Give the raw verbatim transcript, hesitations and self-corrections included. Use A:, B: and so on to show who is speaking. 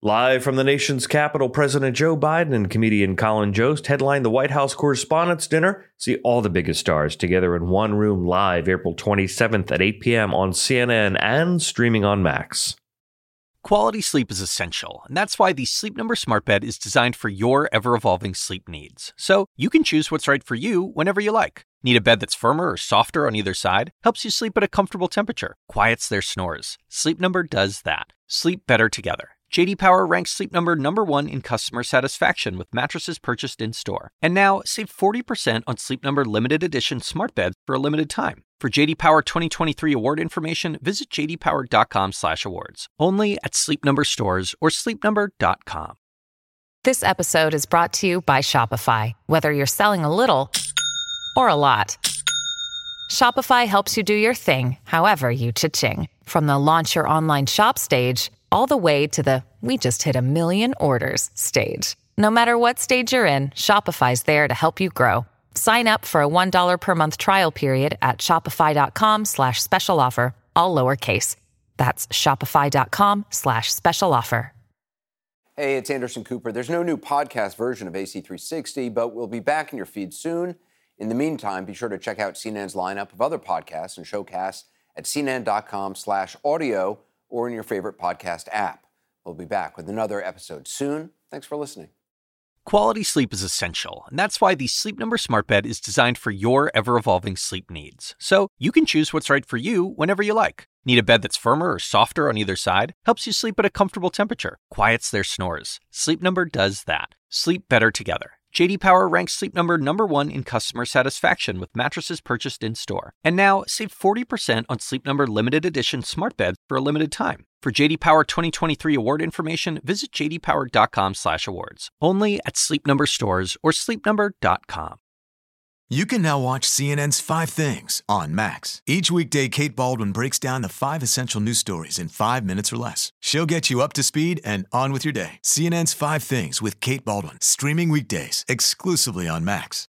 A: Live from the nation's capital, President Joe Biden and comedian Colin Jost headline the White House Correspondents' Dinner. See all the biggest stars together in one room live April twenty-seventh at eight p.m. on C N N and streaming on Max.
B: Quality sleep is essential, and that's why the Sleep Number Smart Bed is designed for your ever-evolving sleep needs. So you can choose what's right for you whenever you like. Need a bed that's firmer or softer on either side? Helps you sleep at a comfortable temperature. Quiets their snores. Sleep Number does that. Sleep better together. J D Power ranks Sleep Number number one in customer satisfaction with mattresses purchased in-store. And now, save forty percent on Sleep Number limited edition smart beds for a limited time. For J D Power twenty twenty-three award information, visit j d power dot com slash awards. Only at Sleep Number stores or sleep number dot com.
C: This episode is brought to you by Shopify. Whether you're selling a little or a lot, Shopify helps you do your thing, however you cha-ching. From the launch your online shop stage, all the way to the we just hit a million orders stage. No matter what stage you're in, Shopify's there to help you grow. Sign up for a one dollar per month trial period at shopify.com slash special offer, all lowercase. That's shopify.com slash special offer.
D: Hey, it's Anderson Cooper. There's no new podcast version of A C three sixty, but we'll be back in your feed soon. In the meantime, be sure to check out C N N's lineup of other podcasts and showcasts at cnn.com slash audio or in your favorite podcast app. We'll be back with another episode soon. Thanks for listening.
B: Quality sleep is essential, and that's why the Sleep Number Smart Bed is designed for your ever-evolving sleep needs. So you can choose what's right for you whenever you like. Need a bed that's firmer or softer on either side? Helps you sleep at a comfortable temperature. Quiets their snores. Sleep Number does that. Sleep better together. J D Power ranks Sleep Number number one in customer satisfaction with mattresses purchased in-store. And now, save forty percent on Sleep Number limited edition smart beds for a limited time. For J D Power twenty twenty-three award information, visit j d power dot com slash awards. Only at Sleep Number stores or sleep number dot com.
E: You can now watch C N N's Five Things on Max. Each weekday, Kate Baldwin breaks down the five essential news stories in five minutes or less. She'll get you up to speed and on with your day. C N N's Five Things with Kate Baldwin, streaming weekdays exclusively on Max.